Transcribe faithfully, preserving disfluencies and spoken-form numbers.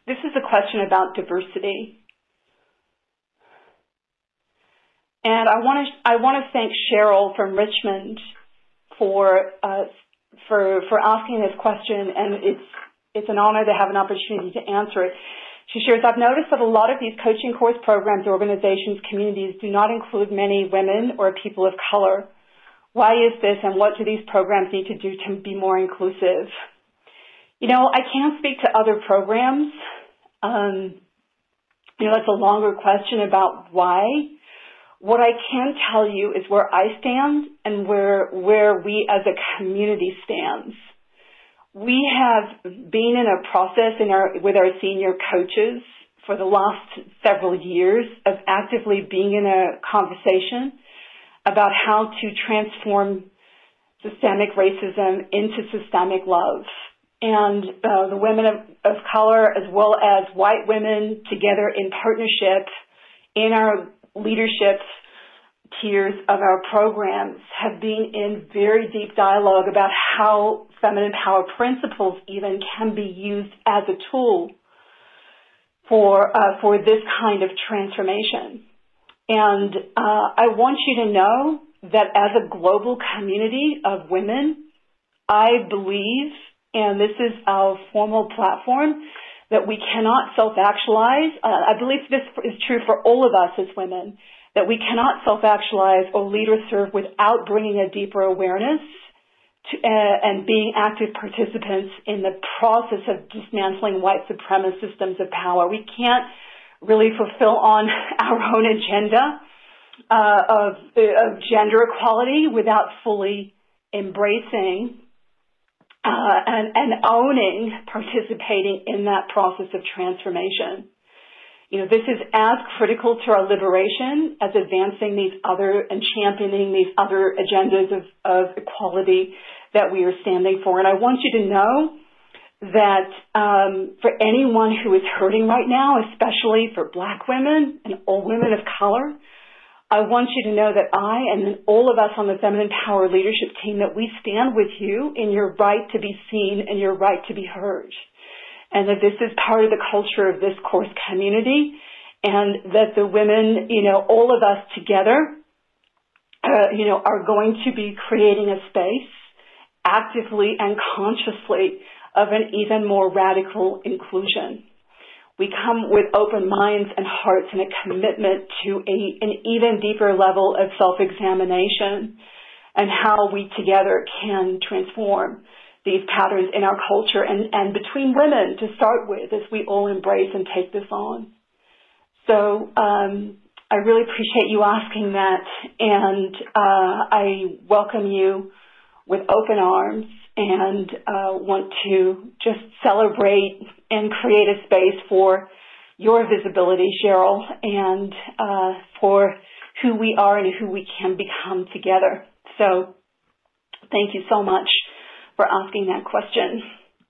this is a question about diversity. And I want to I want to thank Cheryl from Richmond for uh, for for asking this question, and it's it's an honor to have an opportunity to answer it. She shares, I've noticed that a lot of these coaching course programs, organizations, communities do not include many women or people of color. Why is this, and what do these programs need to do to be more inclusive? You know, I can't speak to other programs. Um, you know, that's a longer question about why. What I can tell you is where I stand and where, where we as a community stands. We have been in a process in our, with our senior coaches for the last several years of actively being in a conversation about how to transform systemic racism into systemic love. And uh, the women of, of color, as well as white women, together in partnership in our leadership tiers of our programs, have been in very deep dialogue about how feminine power principles even can be used as a tool for uh, for this kind of transformation. And uh, I want you to know that as a global community of women, I believe, and this is our formal platform, that we cannot self-actualize. Uh, I believe this is true for all of us as women, that we cannot self-actualize or lead or serve without bringing a deeper awareness to, uh, and being active participants in the process of dismantling white supremacist systems of power. We can't really fulfill on our own agenda uh, of, of gender equality without fully embracing uh, and, and owning, participating in that process of transformation. You know, this is as critical to our liberation as advancing these other and championing these other agendas of, of equality that we are standing for. And I want you to know that um, for anyone who is hurting right now, especially for Black women and all women of color, I want you to know that I and all of us on the Feminine Power Leadership Team, that we stand with you in your right to be seen and your right to be heard. And that this is part of the culture of this course community, and that the women, you know, all of us together, uh, you know, are going to be creating a space actively and consciously of an even more radical inclusion. We come with open minds and hearts and a commitment to a, an even deeper level of self-examination and how we together can transform these patterns in our culture and, and between women to start with, as we all embrace and take this on. So um, I really appreciate you asking that, and uh, I welcome you with open arms and uh, want to just celebrate and create a space for your visibility, Cheryl, and uh, for who we are and who we can become together. So thank you so much for asking that question.